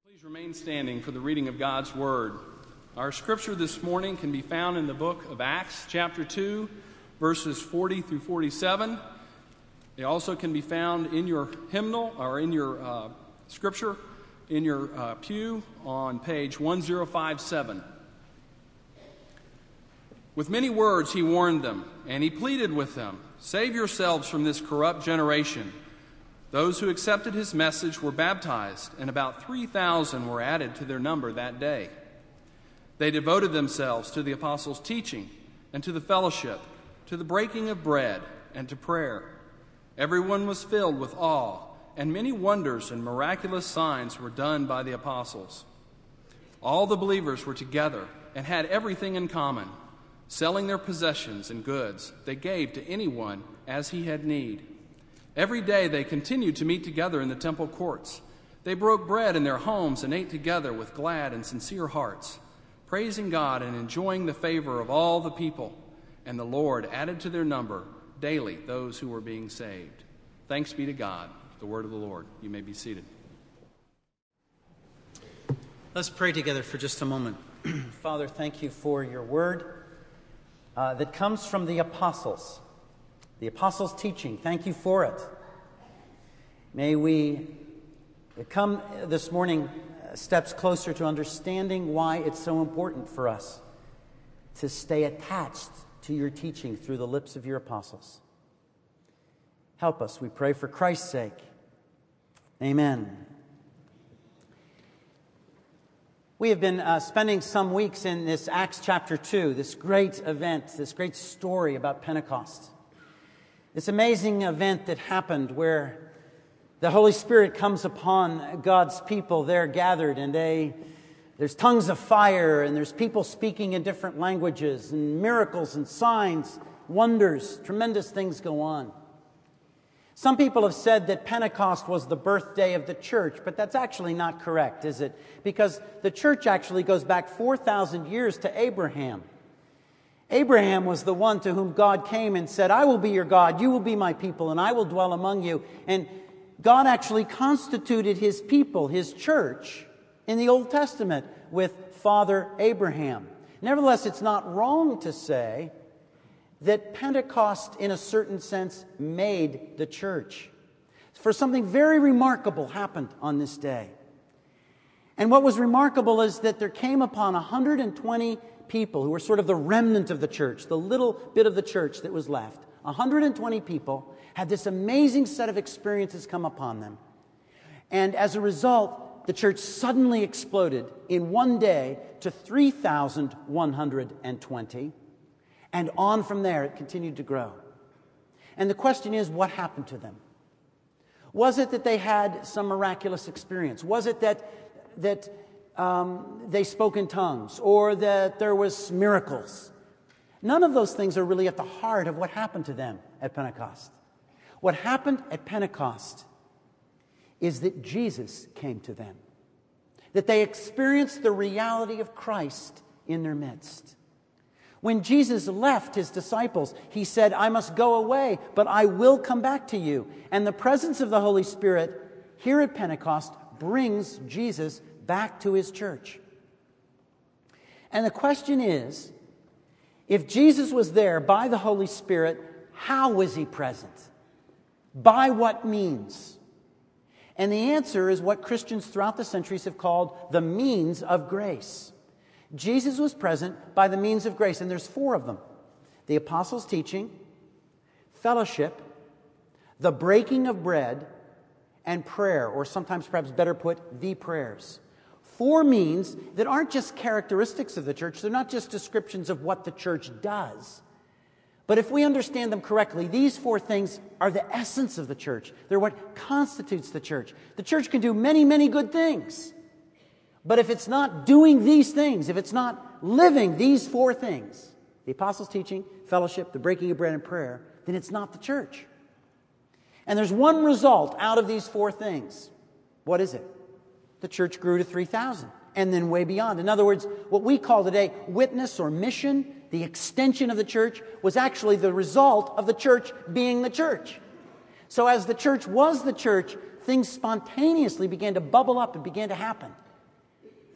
Please remain standing for the reading of God's Word. Our scripture this morning can be found in the book of Acts, chapter 2, verses 40 through 47. It also can be found in your hymnal, or in your scripture, in your pew on page 1057. With many words he warned them, and he pleaded with them, "Save yourselves from this corrupt generation." Those who accepted his message were baptized, and about 3,000 were added to their number that day. They devoted themselves to the apostles' teaching and to the fellowship, to the breaking of bread and to prayer. Everyone was filled with awe, and many wonders and miraculous signs were done by the apostles. All the believers were together and had everything in common. Selling their possessions and goods, they gave to anyone as he had need. Every day they continued to meet together in the temple courts. They broke bread in their homes and ate together with glad and sincere hearts, praising God and enjoying the favor of all the people. And the Lord added to their number daily those who were being saved. Thanks be to God, the word of the Lord. You may be seated. Let's pray together for just a moment. Father, thank you for your word that comes from the apostles' teaching. Thank you for it. May we come this morning steps closer to understanding why it's so important for us to stay attached to your teaching through the lips of your apostles. Help us, we pray, for Christ's sake. Amen. We have been spending some weeks in this Acts chapter 2, this great event, this great story about Pentecost. This amazing event that happened where the Holy Spirit comes upon God's people there gathered, and there's tongues of fire, and there's people speaking in different languages, and miracles and signs, wonders, tremendous things go on. Some people have said that Pentecost was the birthday of the church, but that's actually not correct, is it? Because the church actually goes back 4,000 years to Abraham. Abraham was the one to whom God came and said, "I will be your God, you will be my people, and I will dwell among you." And God actually constituted his people, his church, in the Old Testament with Father Abraham. Nevertheless, it's not wrong to say that Pentecost, in a certain sense, made the church. For something very remarkable happened on this day. And what was remarkable is that there came upon 120 people who were sort of the remnant of the church, the little bit of the church that was left. 120 people had this amazing set of experiences come upon them. And as a result, the church suddenly exploded in one day to 3,120. And on from there, it continued to grow. And the question is, what happened to them? Was it that they had some miraculous experience? Was it that they spoke in tongues, or that there was miracles? None of those things are really at the heart of what happened to them at Pentecost. What happened at Pentecost is that Jesus came to them, that they experienced the reality of Christ in their midst. When Jesus left his disciples, he said, "I must go away, but I will come back to you." And the presence of the Holy Spirit here at Pentecost brings Jesus back to his church. And the question is, if Jesus was there by the Holy Spirit, how was he present? By what means? And the answer is what Christians throughout the centuries have called the means of grace. Jesus was present by the means of grace, and there's 4 of them: the apostles' teaching, fellowship, the breaking of bread, and prayer, or sometimes perhaps better put, the prayers. 4 means that aren't just characteristics of the church. They're not just descriptions of what the church does. But if we understand them correctly, these 4 things are the essence of the church. They're what constitutes the church. The church can do many, many good things. But if it's not doing these things, if it's not living these 4 things, the apostles' teaching, fellowship, the breaking of bread, and prayer, then it's not the church. And there's one result out of these 4 things. What is it? The church grew to 3,000, and then way beyond. In other words, what we call today witness or mission, the extension of the church, was actually the result of the church being the church. So as the church was the church, things spontaneously began to bubble up and began to happen.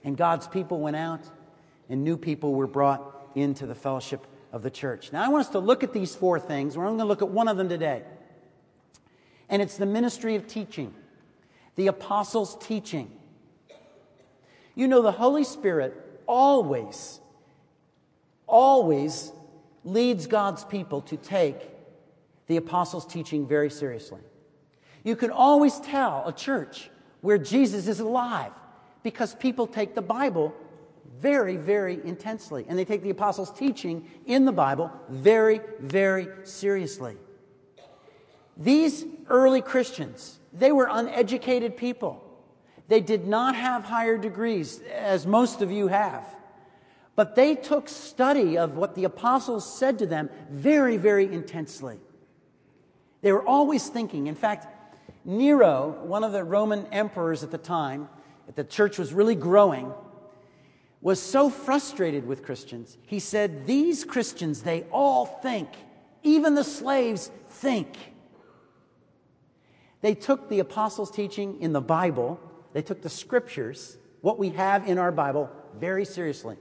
And God's people went out, and new people were brought into the fellowship of the church. Now, I want us to look at these four things. We're only going to look at one of them today. And it's the ministry of teaching, the apostles' teaching. You know, the Holy Spirit always leads God's people to take the apostles' teaching very seriously. You can always tell a church where Jesus is alive because people take the Bible very, very intensely. And they take the apostles' teaching in the Bible very, very seriously. These early Christians, they were uneducated people. They did not have higher degrees, as most of you have. But they took study of what the apostles said to them very, very intensely. They were always thinking. In fact, Nero, one of the Roman emperors at the time, that the church was really growing, was so frustrated with Christians. He said, these Christians, they all think. Even the slaves think. They took the apostles' teaching in the Bible, they took the scriptures, what we have in our Bible, very seriously.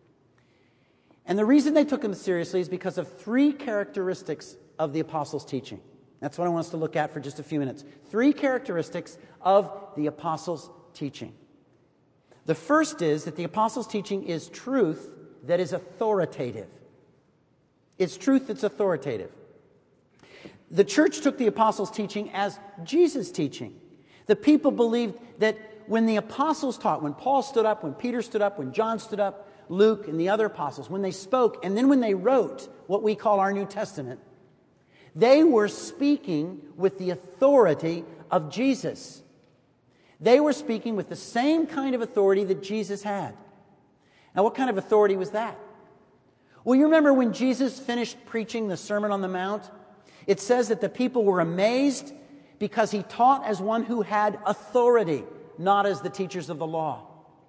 And the reason they took them seriously is because of three characteristics of the apostles' teaching. That's what I want us to look at for just a few minutes. Three characteristics of the apostles' teaching. The first is that the apostles' teaching is truth that is authoritative. It's truth that's authoritative. The church took the apostles' teaching as Jesus' teaching. The people believed that when the apostles taught, when Paul stood up, when Peter stood up, when John stood up, Luke and the other apostles, when they spoke, and then when they wrote what we call our New Testament, they were speaking with the authority of Jesus. They were speaking with the same kind of authority that Jesus had. Now, what kind of authority was that? Well, you remember when Jesus finished preaching the Sermon on the Mount? It says that the people were amazed because he taught as one who had authority, not as the teachers of the law.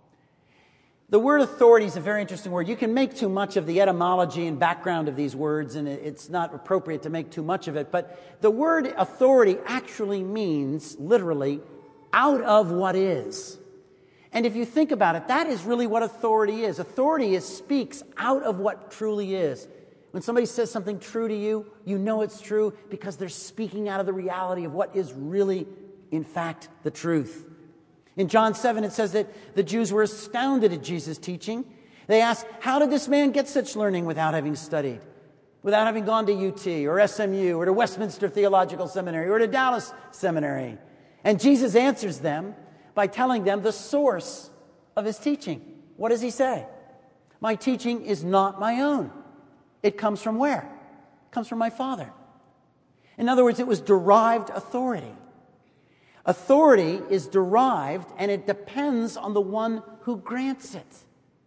The word authority is a very interesting word. You can make too much of the etymology and background of these words, and it's not appropriate to make too much of it. But the word authority actually means, literally, out of what is. And if you think about it, that is really what authority is. Authority speaks out of what truly is. When somebody says something true to you, you know it's true because they're speaking out of the reality of what is really, in fact, the truth. In John 7, it says that the Jews were astounded at Jesus' teaching. They asked, how did this man get such learning without having studied? Without having gone to UT or SMU or to Westminster Theological Seminary or to Dallas Seminary? And Jesus answers them by telling them the source of his teaching. What does he say? My teaching is not my own. It comes from where? It comes from my Father. In other words, it was derived authority. Authority is derived, and it depends on the one who grants it.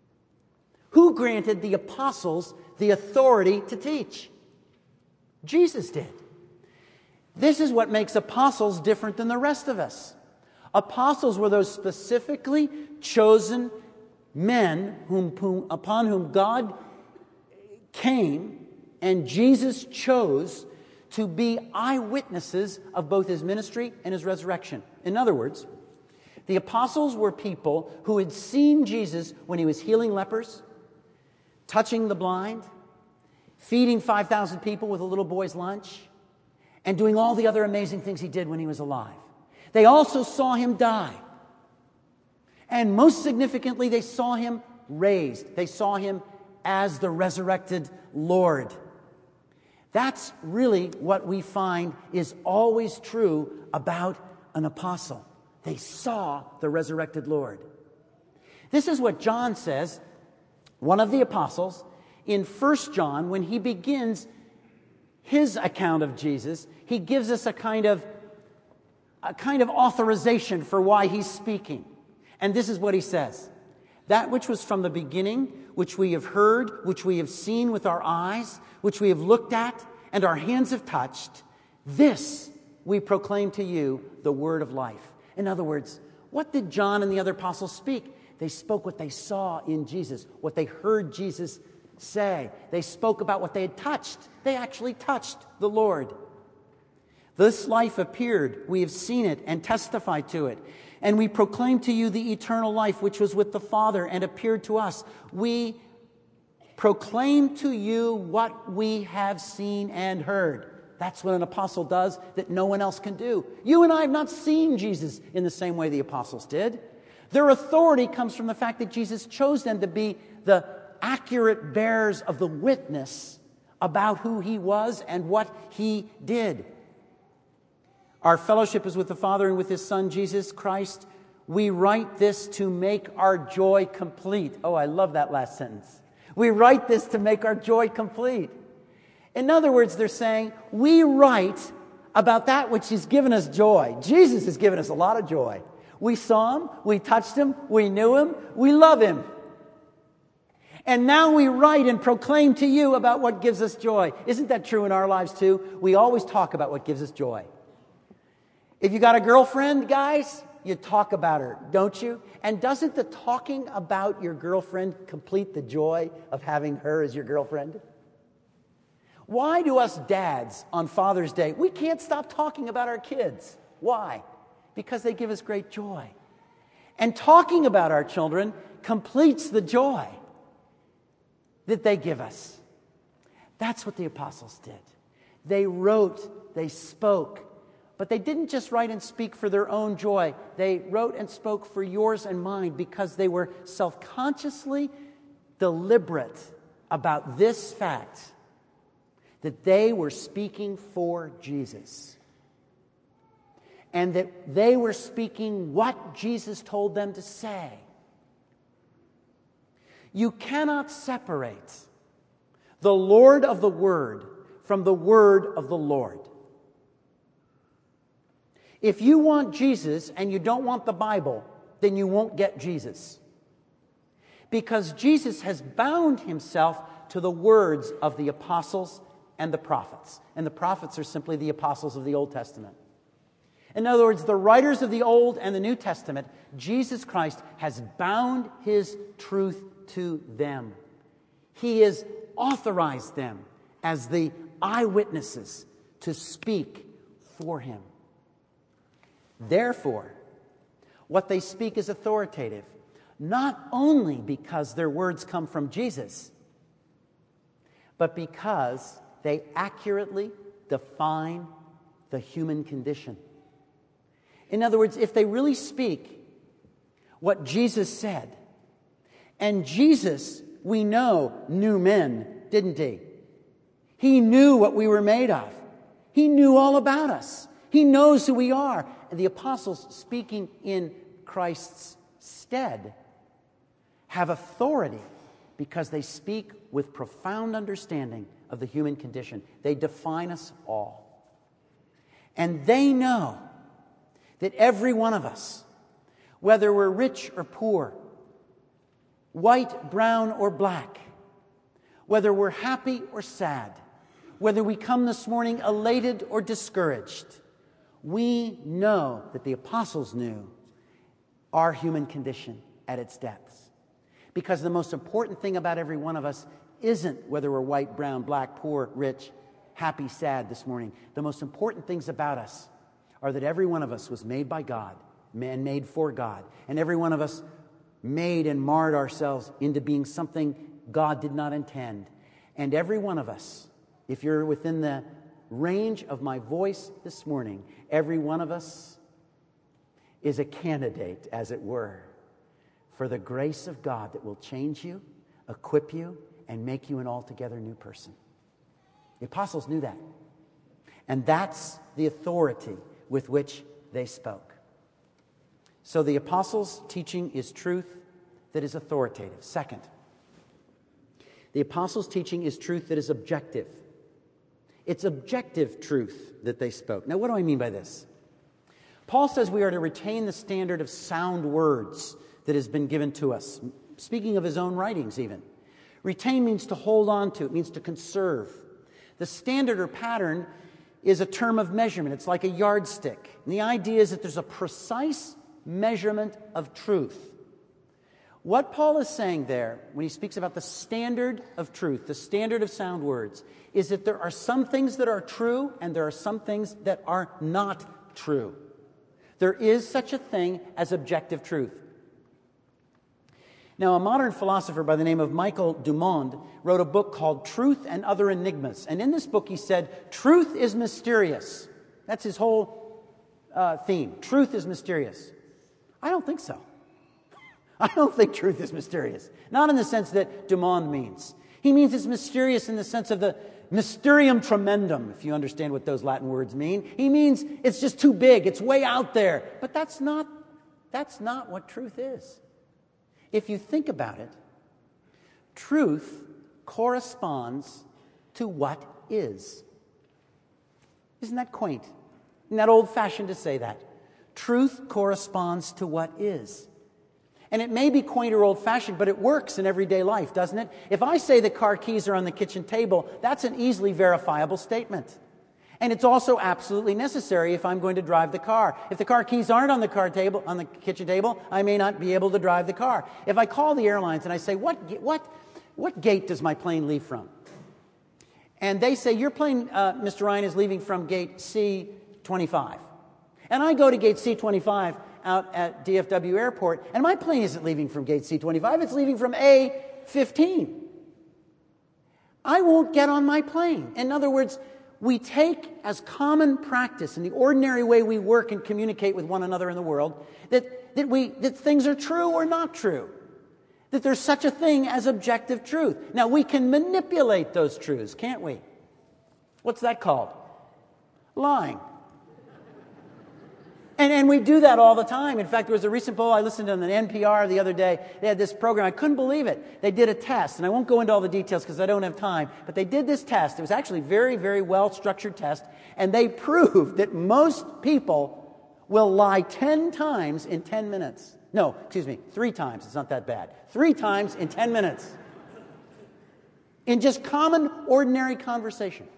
Who granted the apostles the authority to teach? Jesus did. This is what makes apostles different than the rest of us. Apostles were those specifically chosen men upon whom God came and Jesus chose to be eyewitnesses of both his ministry and his resurrection. In other words, the apostles were people who had seen Jesus when he was healing lepers, touching the blind, feeding 5,000 people with a little boy's lunch, and doing all the other amazing things he did when he was alive. They also saw him die. And most significantly, they saw him raised. They saw him as the resurrected Lord. That's really what we find is always true about an apostle. They saw the resurrected Lord. This is what John says, one of the apostles, in 1 John, when he begins his account of Jesus, he gives us a kind of authorization for why he's speaking. And this is what he says. That which was from the beginning, which we have heard, which we have seen with our eyes, which we have looked at, and our hands have touched, this we proclaim to you, the word of life. In other words, what did John and the other apostles speak? They spoke what they saw in Jesus, what they heard Jesus say. They spoke about what they had touched. They actually touched the Lord. This life appeared. We have seen it and testified to it. And we proclaim to you the eternal life which was with the Father and appeared to us. We proclaim to you what we have seen and heard. That's what an apostle does that no one else can do. You and I have not seen Jesus in the same way the apostles did. Their authority comes from the fact that Jesus chose them to be the accurate bearers of the witness about who he was and what he did. Our fellowship is with the Father and with his Son, Jesus Christ. We write this to make our joy complete. Oh, I love that last sentence. We write this to make our joy complete. In other words, they're saying, we write about that which has given us joy. Jesus has given us a lot of joy. We saw him, we touched him, we knew him, we love him. And now we write and proclaim to you about what gives us joy. Isn't that true in our lives too? We always talk about what gives us joy. If you got a girlfriend, guys, you talk about her, don't you? And doesn't the talking about your girlfriend complete the joy of having her as your girlfriend? Why do us dads on Father's Day, we can't stop talking about our kids? Why? Because they give us great joy. And talking about our children completes the joy that they give us. That's what the apostles did. They wrote, they spoke, but they didn't just write and speak for their own joy. They wrote and spoke for yours and mine because they were self-consciously deliberate about this fact that they were speaking for Jesus and that they were speaking what Jesus told them to say. You cannot separate the Lord of the Word from the Word of the Lord. If you want Jesus and you don't want the Bible, then you won't get Jesus. Because Jesus has bound himself to the words of the apostles and the prophets. And the prophets are simply the apostles of the Old Testament. In other words, the writers of the Old and the New Testament, Jesus Christ has bound his truth to them. He has authorized them as the eyewitnesses to speak for him. Therefore, what they speak is authoritative, not only because their words come from Jesus, but because they accurately define the human condition. In other words, if they really speak what Jesus said, and Jesus, we know, knew men, didn't he? He knew what we were made of. He knew all about us. He knows who we are. And the apostles, speaking in Christ's stead, have authority because they speak with profound understanding of the human condition. They define us all. And they know that every one of us, whether we're rich or poor, white, brown, or black, whether we're happy or sad, whether we come this morning elated or discouraged, we know that the apostles knew our human condition at its depths. Because the most important thing about every one of us isn't whether we're white, brown, black, poor, rich, happy, sad this morning. The most important things about us are that every one of us was made by God and made for God. And every one of us made and marred ourselves into being something God did not intend. And every one of us, if you're within the range of my voice this morning, every one of us is a candidate, as it were, for the grace of God that will change you, equip you, and make you an altogether new person. The apostles knew that. And that's the authority with which they spoke. So the apostles' teaching is truth that is authoritative. Second, the apostles' teaching is truth that is objective. It's objective truth that they spoke. Now, what do I mean by this? Paul says we are to retain the standard of sound words that has been given to us. Speaking of his own writings even. Retain means to hold on to. It means to conserve. The standard or pattern is a term of measurement. It's like a yardstick. And the idea is that there's a precise measurement of truth. What Paul is saying there, when he speaks about the standard of truth, the standard of sound words, is that there are some things that are true and there are some things that are not true. There is such a thing as objective truth. Now, a modern philosopher by the name of Michael Dumond wrote a book called Truth and Other Enigmas. And in this book he said, truth is mysterious. That's his whole theme. Truth is mysterious. I don't think so. I don't think truth is mysterious. Not in the sense that Dumond means. He means it's mysterious in the sense of the mysterium tremendum, if you understand what those Latin words mean. He means it's just too big, it's way out there. But that's not what truth is. If you think about it, truth corresponds to what is. Isn't that quaint? Isn't that old-fashioned to say that? Truth corresponds to what is. And it may be quaint or old-fashioned, but it works in everyday life, doesn't it? If I say the car keys are on the kitchen table, that's an easily verifiable statement. And it's also absolutely necessary if I'm going to drive the car. If the car keys aren't on the kitchen table, I may not be able to drive the car. If I call the airlines and I say, what gate does my plane leave from? And they say, your plane, Mr. Ryan, is leaving from gate C-25. And I go to gate C-25 out at DFW Airport, and my plane isn't leaving from gate C-25, it's leaving from A-15. I won't get on my plane. In other words, we take as common practice in the ordinary way we work and communicate with one another in the world that things are true or not true. That there's such a thing as objective truth. Now, we can manipulate those truths, can't we? What's that called? Lying. And we do that all the time. In fact, there was a recent poll I listened to on the NPR the other day. They had this program. I couldn't believe it. They did a test, and I won't go into all the details because I don't have time, but they did this test. It was actually a very, very well-structured test, and they proved that most people will lie 10 times in 10 minutes. No, 3 times. It's not that bad. 3 times in 10 minutes. In just common, ordinary conversation.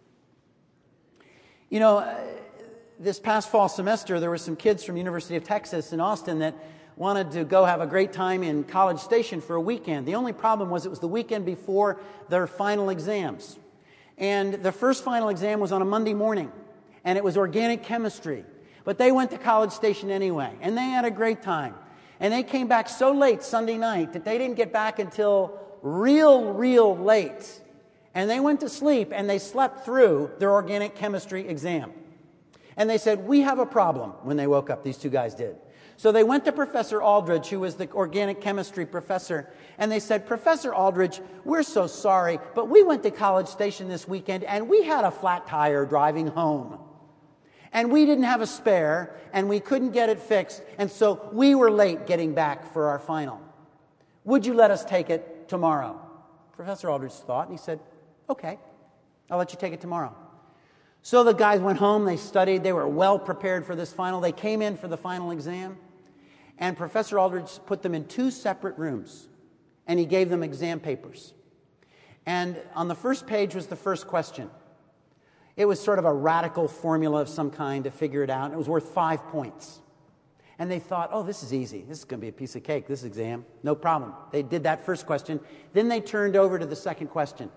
You know, this past fall semester, there were some kids from University of Texas in Austin that wanted to go have a great time in College Station for a weekend. The only problem was it was the weekend before their final exams. And the first final exam was on a Monday morning, and it was organic chemistry. But they went to College Station anyway, and they had a great time. And they came back so late Sunday night that they didn't get back until real late. And they went to sleep, and they slept through their organic chemistry exam. And they said, we have a problem when they woke up, these 2 guys did. So they went to Professor Aldridge, who was the organic chemistry professor, and they said, Professor Aldridge, we're so sorry, but we went to College Station this weekend, and we had a flat tire driving home. And we didn't have a spare, and we couldn't get it fixed, and so we were late getting back for our final. Would you let us take it tomorrow? Professor Aldridge thought, and he said, okay, I'll let you take it tomorrow. So the guys went home, they studied, they were well prepared for this final. They came in for the final exam, and Professor Aldridge put them in 2 separate rooms, and he gave them exam papers. And on the first page was the first question. It was sort of a radical formula of some kind to figure it out, and it was worth 5 points. And they thought, oh, this is easy. This is going to be a piece of cake, this exam. No problem. They did that first question. Then they turned over to the second question.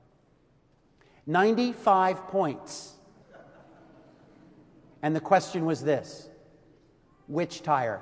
95 points. And the question was this: which tire?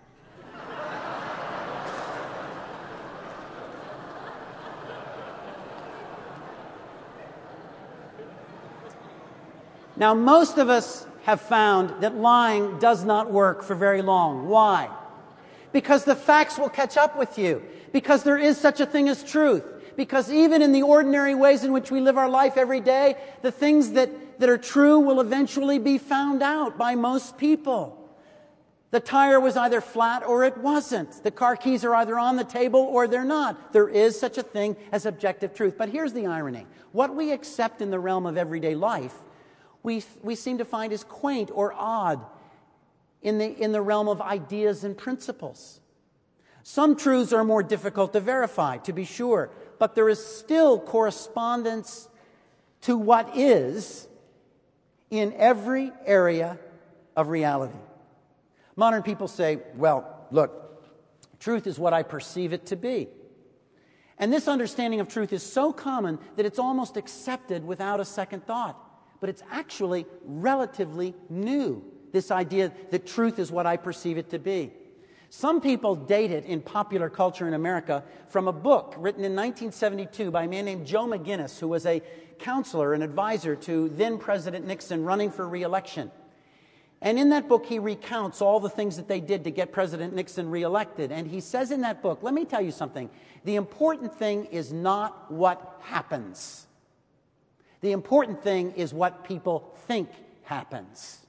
Now, most of us have found that lying does not work for very long. Why? Because the facts will catch up with you. Because there is such a thing as truth. Because even in the ordinary ways in which we live our life every day, the things that are true will eventually be found out by most people. The tire was either flat or it wasn't. The car keys are either on the table or they're not. There is such a thing as objective truth. But here's the irony. What we accept in the realm of everyday life, we seem to find is quaint or odd in the realm of ideas and principles. Some truths are more difficult to verify, to be sure, but there is still correspondence to what is in every area of reality. Modern people say, well, look, truth is what I perceive it to be. And this understanding of truth is so common that it's almost accepted without a second thought. But it's actually relatively new this idea that truth is what I perceive it to be. Some people date it in popular culture in America from a book written in 1972 by a man named Joe McGinnis, who was a counselor and advisor to then-President Nixon running for re-election. And in that book, he recounts all the things that they did to get President Nixon reelected. And he says in that book, let me tell you something, the important thing is not what happens. The important thing is what people think happens.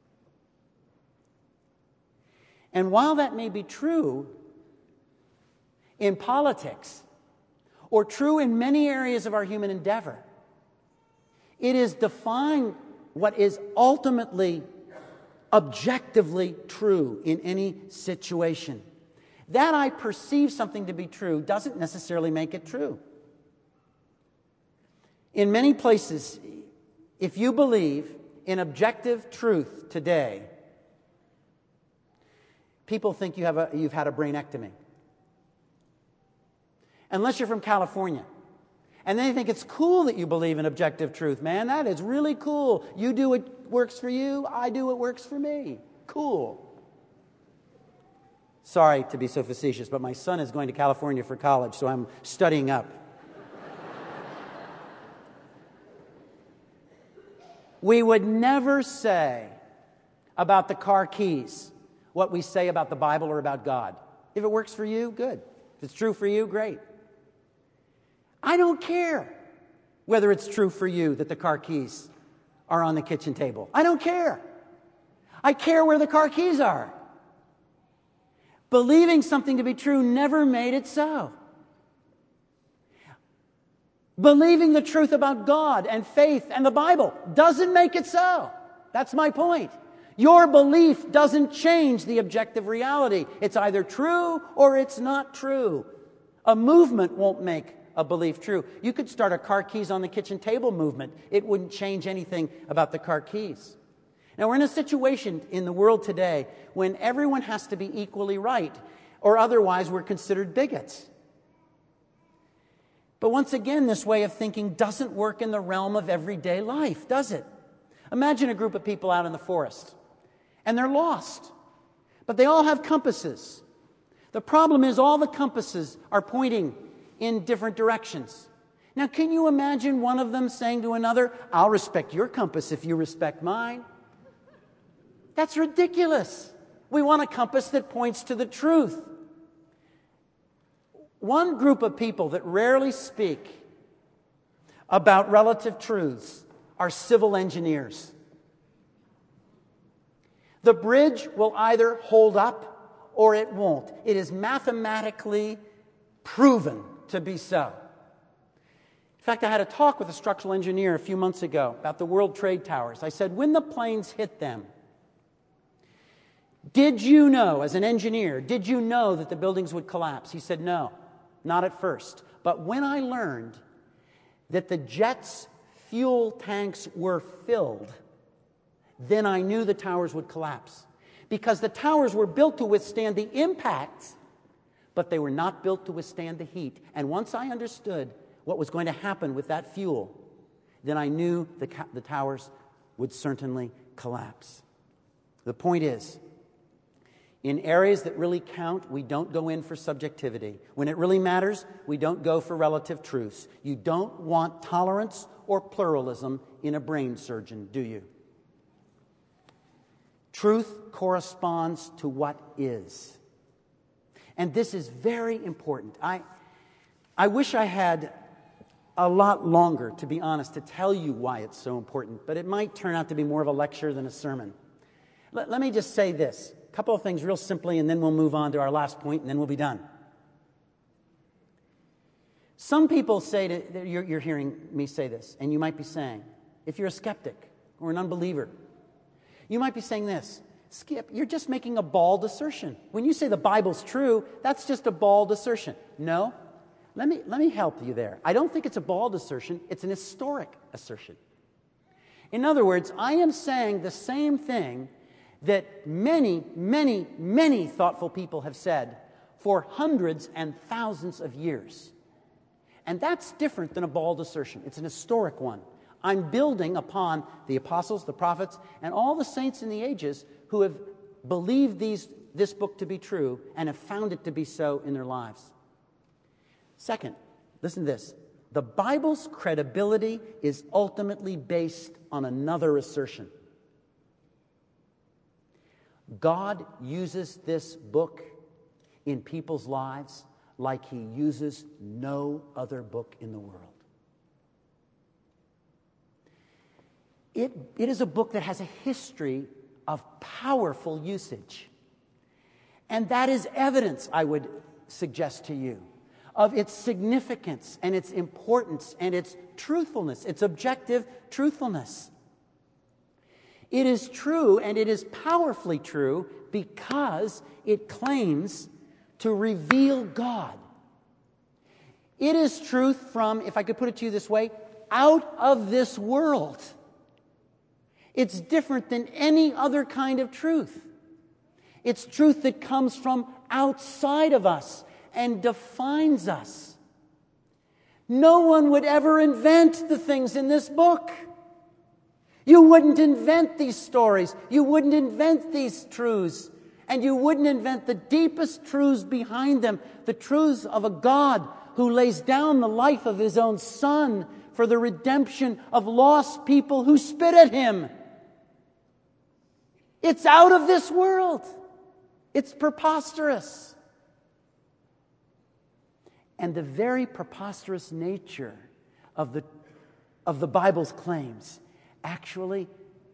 And while that may be true in politics, or true in many areas of our human endeavor, it is defying what is ultimately, objectively true in any situation. That I perceive something to be true doesn't necessarily make it true. In many places, if you believe in objective truth today, people think you've had a brainectomy. Unless you're from California. And they think it's cool that you believe in objective truth. Man, that is really cool. You do what works for you, I do what works for me. Cool. Sorry to be so facetious, but my son is going to California for college, so I'm studying up. We would never say about the car keys what we say about the Bible or about God. If it works for you, good. If it's true for you, great. I don't care whether it's true for you that the car keys are on the kitchen table. I don't care. I care where the car keys are. Believing something to be true never made it so. Believing the truth about God and faith and the Bible doesn't make it so. That's my point. Your belief doesn't change the objective reality. It's either true or it's not true. A movement won't make a belief true. You could start a car keys on the kitchen table movement. It wouldn't change anything about the car keys. Now, we're in a situation in the world today when everyone has to be equally right, or otherwise we're considered bigots. But once again, this way of thinking doesn't work in the realm of everyday life, does it? Imagine a group of people out in the forest, and they're lost, but they all have compasses. The problem is all the compasses are pointing in different directions. Now, can you imagine one of them saying to another, I'll respect your compass if you respect mine? That's ridiculous. We want a compass that points to the truth. One group of people that rarely speak about relative truths are civil engineers. The bridge will either hold up or it won't. It is mathematically proven to be so. In fact, I had a talk with a structural engineer a few months ago about the World Trade Towers. I said, when the planes hit them, did you know, as an engineer, did you know that the buildings would collapse? He said, no, not at first. But when I learned that the jets' fuel tanks were filled, then I knew the towers would collapse. Because the towers were built to withstand the impacts, but they were not built to withstand the heat. And once I understood what was going to happen with that fuel, then I knew the towers would certainly collapse. The point is, in areas that really count, we don't go in for subjectivity. When it really matters, we don't go for relative truths. You don't want tolerance or pluralism in a brain surgeon, do you? Truth corresponds to what is. And this is very important. I wish I had a lot longer, to be honest, to tell you why it's so important, but it might turn out to be more of a lecture than a sermon. Let me just say this. A couple of things real simply, and then we'll move on to our last point, and then we'll be done. Some people say, you're hearing me say this, and you might be saying, if you're a skeptic or an unbeliever, you might be saying this, Skip, you're just making a bald assertion. When you say the Bible's true, that's just a bald assertion. No, let me help you there. I don't think it's a bald assertion, it's an historic assertion. In other words, I am saying the same thing that many, many, many thoughtful people have said for hundreds and thousands of years. And that's different than a bald assertion. It's an historic one. I'm building upon the apostles, the prophets, and all the saints in the ages who have believed this book to be true and have found it to be so in their lives. Second, listen to this. The Bible's credibility is ultimately based on another assertion. God uses this book in people's lives like He uses no other book in the world. It is a book that has a history of powerful usage. And that is evidence, I would suggest to you, of its significance and its importance and its truthfulness, its objective truthfulness. It is true, and it is powerfully true, because it claims to reveal God. It is truth from, if I could put it to you this way, out of this world. It's different than any other kind of truth. It's truth that comes from outside of us and defines us. No one would ever invent the things in this book. You wouldn't invent these stories. You wouldn't invent these truths. And you wouldn't invent the deepest truths behind them, the truths of a God who lays down the life of His own Son for the redemption of lost people who spit at Him. It's out of this world. It's preposterous. And the very preposterous nature of the Bible's claims actually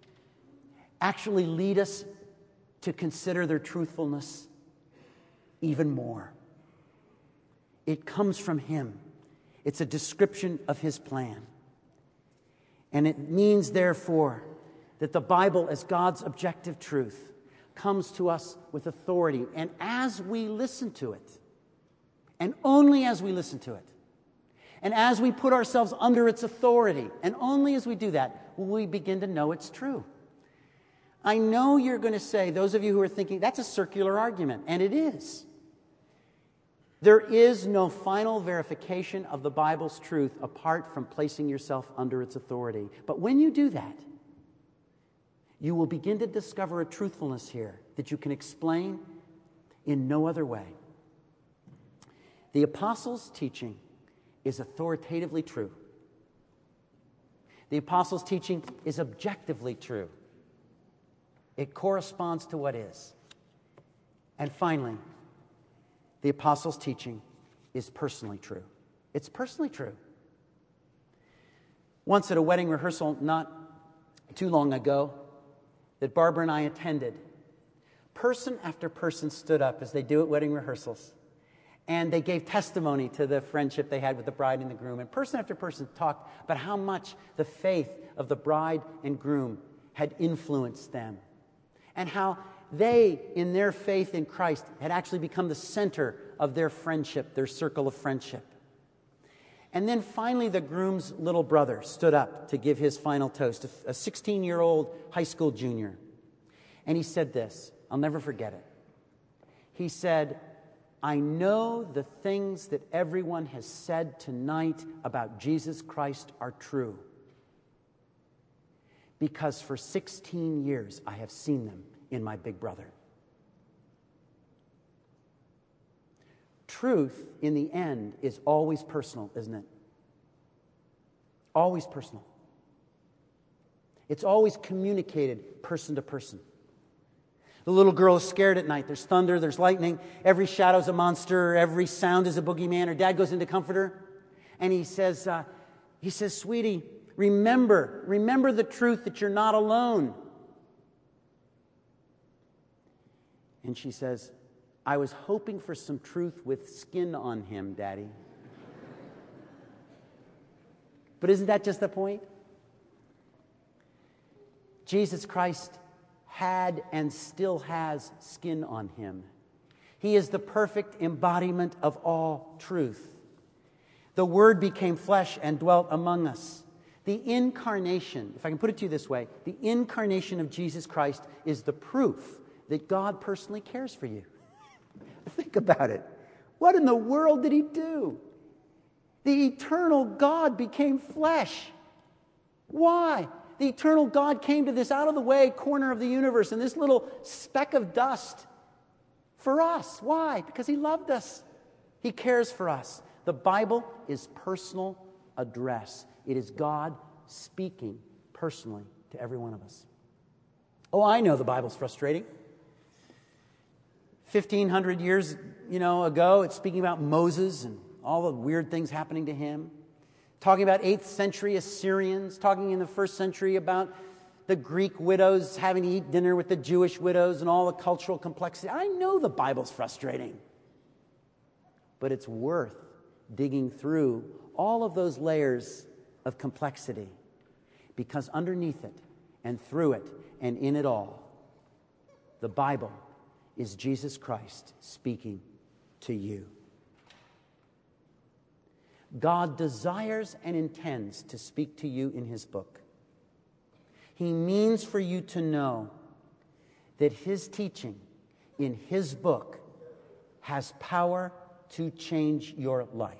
lead us to consider their truthfulness even more. It comes from Him. It's a description of His plan. And it means, therefore, that the Bible, as God's objective truth, comes to us with authority. And as we listen to it, and only as we listen to it, and as we put ourselves under its authority, and only as we do that, will we begin to know it's true. I know you're going to say, those of you who are thinking, that's a circular argument, and it is. There is no final verification of the Bible's truth apart from placing yourself under its authority. But when you do that, you will begin to discover a truthfulness here that you can explain in no other way. The apostles' teaching is authoritatively true. The apostles' teaching is objectively true. It corresponds to what is. And finally, the apostles' teaching is personally true. It's personally true. Once at a wedding rehearsal not too long ago that Barbara and I attended, person after person stood up, as they do at wedding rehearsals, and they gave testimony to the friendship they had with the bride and the groom. And person after person talked about how much the faith of the bride and groom had influenced them, and how they, in their faith in Christ, had actually become the center of their friendship, their circle of friendship. And then finally, the groom's little brother stood up to give his final toast, a 16-year-old high school junior. And he said this, I'll never forget it. He said, I know the things that everyone has said tonight about Jesus Christ are true, because for 16 years I have seen them in my big brother. Truth, in the end, is always personal, isn't it? Always personal. It's always communicated person to person. The little girl is scared at night. There's thunder, there's lightning. Every shadow's a monster. Every sound is a boogeyman. Her dad goes in to comfort her. And he says, sweetie, remember the truth that you're not alone. And she says, I was hoping for some truth with skin on him, Daddy. But isn't that just the point? Jesus Christ had and still has skin on him. He is the perfect embodiment of all truth. The Word became flesh and dwelt among us. The incarnation, if I can put it to you this way, the incarnation of Jesus Christ is the proof that God personally cares for you. Think about it. What in the world did He do? The eternal God became flesh. Why? The eternal God came to this out-of-the-way corner of the universe in this little speck of dust for us. Why? Because He loved us. He cares for us. The Bible is personal address. It is God speaking personally to every one of us. Oh, I know the Bible's frustrating. 1,500 years, ago, it's speaking about Moses and all the weird things happening to him. Talking about 8th century Assyrians. Talking in the 1st century about the Greek widows having to eat dinner with the Jewish widows and all the cultural complexity. I know the Bible's frustrating. But it's worth digging through all of those layers of complexity. Because underneath it and through it and in it all, the Bible is Jesus Christ speaking to you. God desires and intends to speak to you in His book. He means for you to know that His teaching in His book has power to change your life.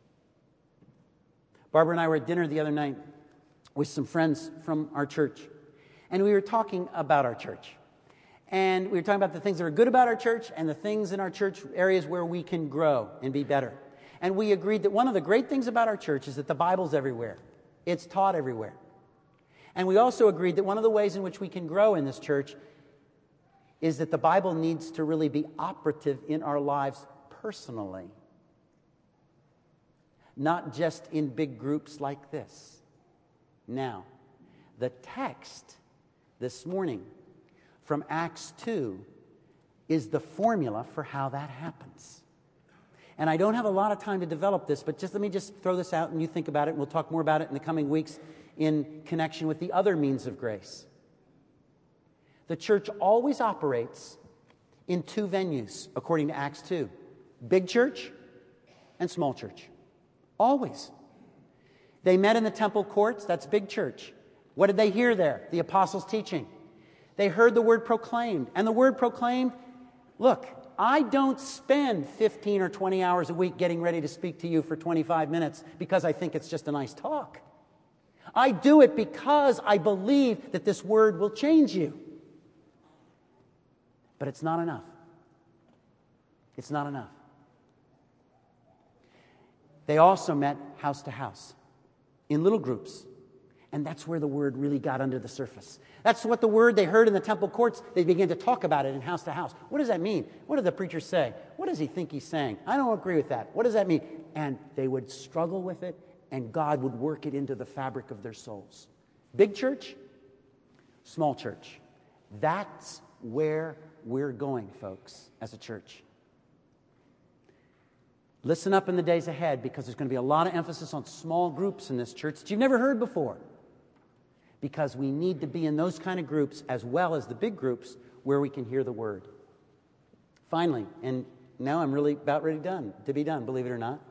Barbara and I were at dinner the other night with some friends from our church, and we were talking about our church. And we were talking about the things that are good about our church and the things in our church areas where we can grow and be better. And we agreed that one of the great things about our church is that the Bible's everywhere. It's taught everywhere. And we also agreed that one of the ways in which we can grow in this church is that the Bible needs to really be operative in our lives personally. Not just in big groups like this. Now, the text this morning from Acts 2 is the formula for how that happens. And I don't have a lot of time to develop this, but let me throw this out and you think about it, and we'll talk more about it in the coming weeks in connection with the other means of grace. The church always operates in 2 venues, according to Acts 2. Big church and small church. Always. They met in the temple courts, that's big church. What did they hear there? The apostles' teaching. They heard the word proclaimed. And the word proclaimed, look, I don't spend 15 or 20 hours a week getting ready to speak to you for 25 minutes because I think it's just a nice talk. I do it because I believe that this word will change you. But it's not enough. It's not enough. They also met house to house in little groups. And that's where the word really got under the surface. That's what the word they heard in the temple courts, they began to talk about it in house to house. What does that mean? What did the preacher say? What does he think he's saying? I don't agree with that. What does that mean? And they would struggle with it, and God would work it into the fabric of their souls. Big church, small church. That's where we're going, folks, as a church. Listen up in the days ahead, because there's going to be a lot of emphasis on small groups in this church that you've never heard before. Because we need to be in those kind of groups as well as the big groups where we can hear the word. Finally, and now I'm really about ready to be done, believe it or not.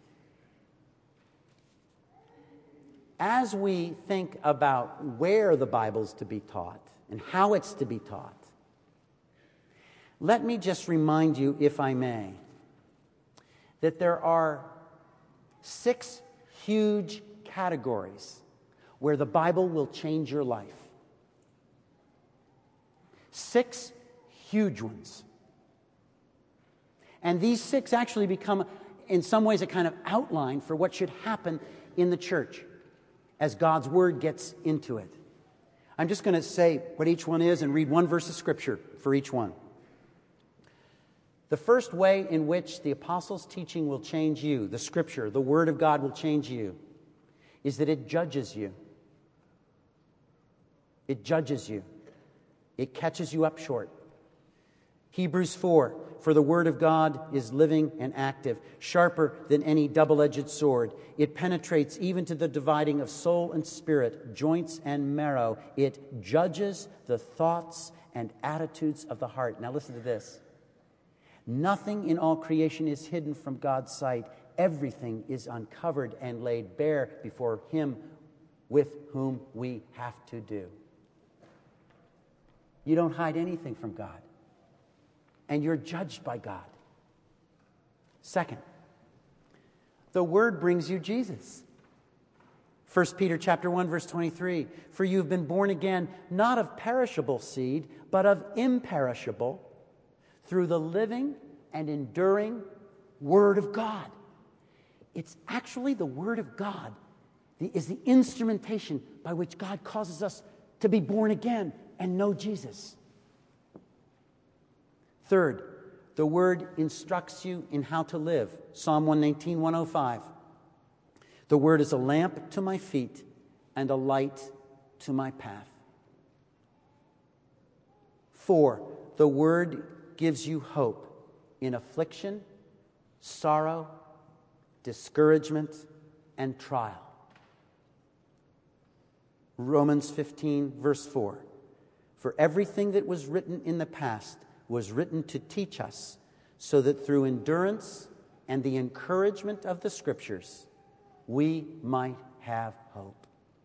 As we think about where the Bible's to be taught and how it's to be taught, let me just remind you, if I may, that there are 6 huge categories where the Bible will change your life. 6 huge ones. And these 6 actually become, in some ways, a kind of outline for what should happen in the church as God's Word gets into it. I'm just going to say what each one is and read one verse of Scripture for each one. The first way in which the apostles' teaching will change you, the Scripture, the Word of God will change you, is that it judges you. It judges you. It catches you up short. Hebrews 4, for the Word of God is living and active, sharper than any double-edged sword. It penetrates even to the dividing of soul and spirit, joints and marrow. It judges the thoughts and attitudes of the heart. Now listen to this. Nothing in all creation is hidden from God's sight. Everything is uncovered and laid bare before Him with whom we have to do. You don't hide anything from God. And you're judged by God. Second, the Word brings you Jesus. 1 Peter chapter 1, verse 23, for you have been born again, not of perishable seed, but of imperishable, through the living and enduring Word of God. It's actually the Word of God is the instrumentation by which God causes us to be born again and know Jesus. Third, the Word instructs you in how to live. Psalm 119, 105. The Word is a lamp to my feet and a light to my path. 4, the Word gives you hope in affliction, sorrow, discouragement, and trial. Romans 15, verse 4. For everything that was written in the past was written to teach us, so that through endurance and the encouragement of the Scriptures, we might have hope.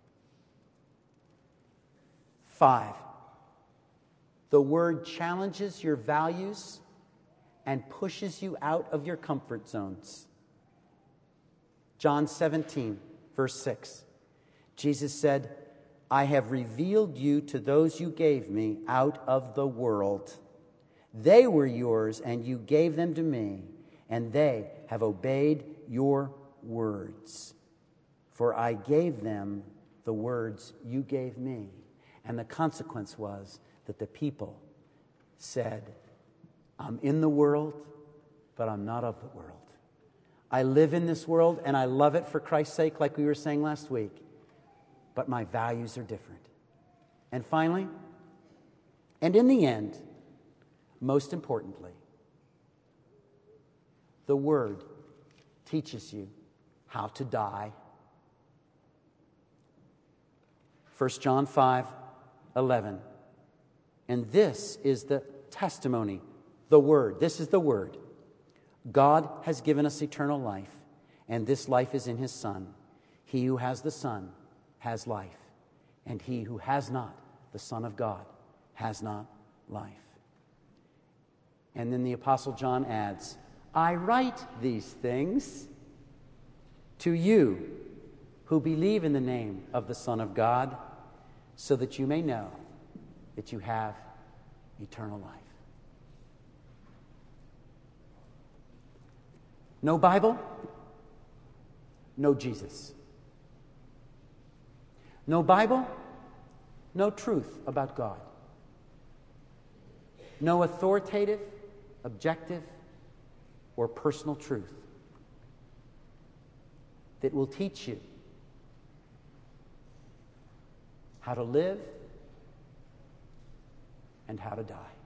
5, the Word challenges your values and pushes you out of your comfort zones. John 17, verse 6. Jesus said, I have revealed you to those you gave me out of the world. They were yours, and you gave them to me, and they have obeyed your words. For I gave them the words you gave me. And the consequence was that the people said, I'm in the world, but I'm not of the world. I live in this world, and I love it for Christ's sake, like we were saying last week. But my values are different. And finally, and in the end, most importantly, the Word teaches you how to die. 1 John 5, 11. And this is the testimony, the Word. This is the Word. God has given us eternal life, and this life is in His Son. He who has the Son has life, and he who has not the Son of God has not life. And then the Apostle John adds, I write these things to you who believe in the name of the Son of God, so that you may know that you have eternal life. No Bible, no Jesus. No Bible, no truth about God. No authoritative, objective, or personal truth that will teach you how to live and how to die.